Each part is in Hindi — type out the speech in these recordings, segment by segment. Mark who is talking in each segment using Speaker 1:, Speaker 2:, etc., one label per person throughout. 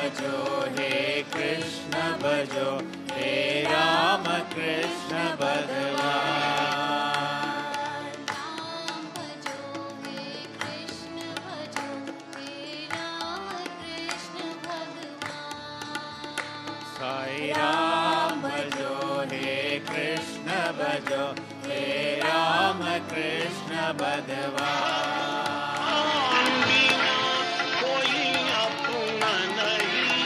Speaker 1: भजो हे कृष्ण भजो हे राम कृष्ण भगवान।
Speaker 2: राम भजो हे कृष्ण भजो हे राम कृष्ण भगवान।
Speaker 1: साई राम भजो हे कृष्ण भजो हे राम कृष्ण भगवान।
Speaker 3: बिना कोई अपना नहीं,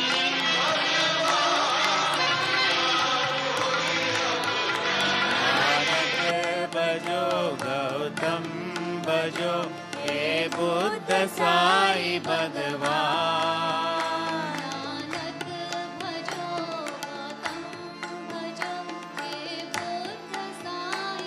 Speaker 1: नानक भजो गौतम भजो हे बुद्ध साई भगवान।
Speaker 2: नानक भजो गौतम भजो हे बुद्ध साई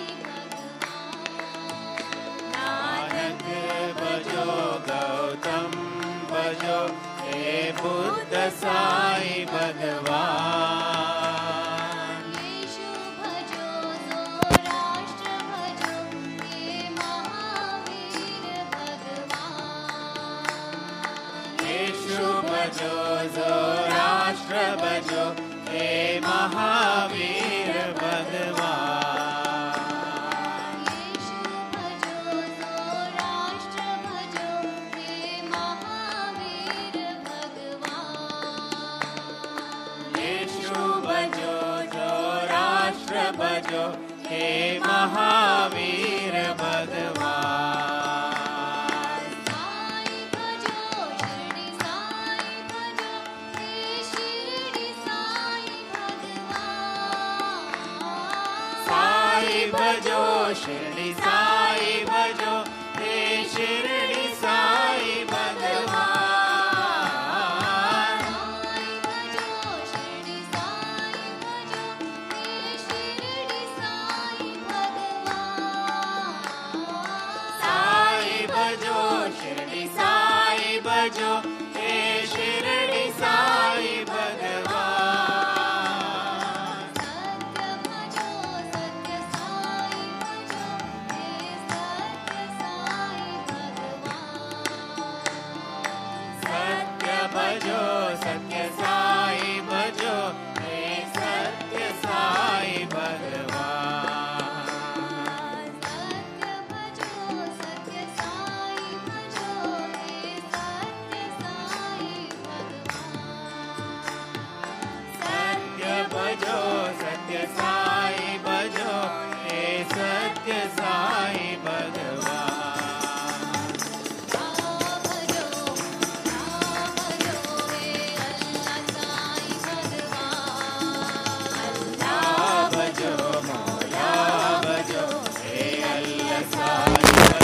Speaker 2: भगवान।
Speaker 1: नानक भजो गौतम भजो हे बुद्ध साई भगवान।
Speaker 2: येशु भजो जोराष्ट्र भजो हे महावीर भगवान।
Speaker 1: येशु भजो जोराष्ट्र भजो हे महावीर भगवान।
Speaker 2: येशु भजो जोराष्ट्र भजो हे महावीर भगवान।
Speaker 1: येशु भजो जोराष्ट्र भजो हे महावीर भगवान।
Speaker 2: साई भजो शिरडी साई भजो हे शिरडी साई भगवान।
Speaker 1: साई भजो शिरडी साई भजो हे शिरडी साई भगवान।
Speaker 2: साई भजो शिरडी साई भजो हे शिरडी साई भगवान।
Speaker 1: साई भजो शिरडी साई भजो हे शिरडी साई भगवान।
Speaker 2: सत्य भजो सत्य साई भजो हे सत्य साई भगवान।
Speaker 1: सत्य भजो सत्य साई भजो हे सत्य साई भगवान।
Speaker 2: सत्य भजो सत्य साई भजो हे सत्य साई भगवान।
Speaker 1: सत्य भजो सत्य साई भजो हे सत्य साई भगवान।
Speaker 2: राम भजो हे अल्लाह साई भगवान।
Speaker 1: अल्लाह भजो मौला भजो हे अल्लाह साई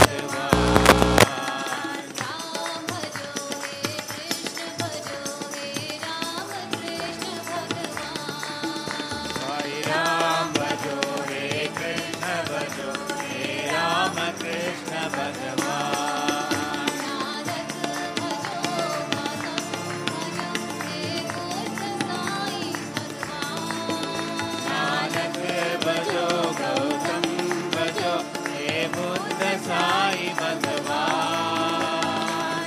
Speaker 1: भगवान।
Speaker 2: राम भजो हे कृष्ण भजो हे राम कृष्ण भगवान।
Speaker 1: साई राम भजो हे कृष्ण भजो हे राम कृष्ण भगवान।
Speaker 2: नानक भजो गौतम भजो हे बुद्ध साई भगवान।
Speaker 1: नानक भजो गौतम भजो हे बुद्ध साई भगवान।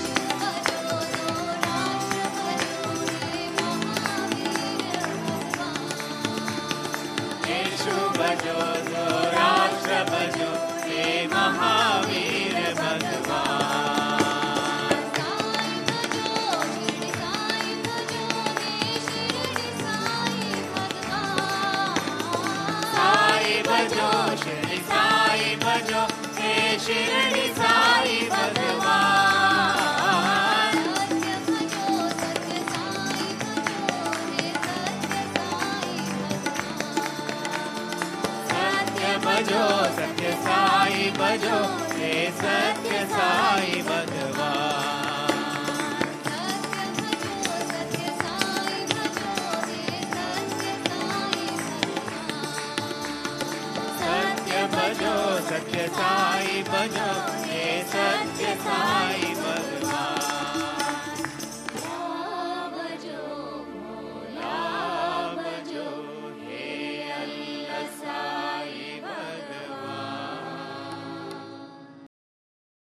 Speaker 2: येशु भजो जोराष्ट्र भजो हे महावीर भगवान। साई भजो शिरडी साई भजो हे शिरडी साई भगवान।
Speaker 1: साई भजो शिरडी साई भजो हे शिरडी साई भगवान।
Speaker 2: सत्य भजो सत्य साई भजो हे सत्य साई भगवान।
Speaker 1: सत्य भजो सत्य साई भजो हे सत्य साई भगवान।
Speaker 2: सत्य भजो सत्य साई भजो हे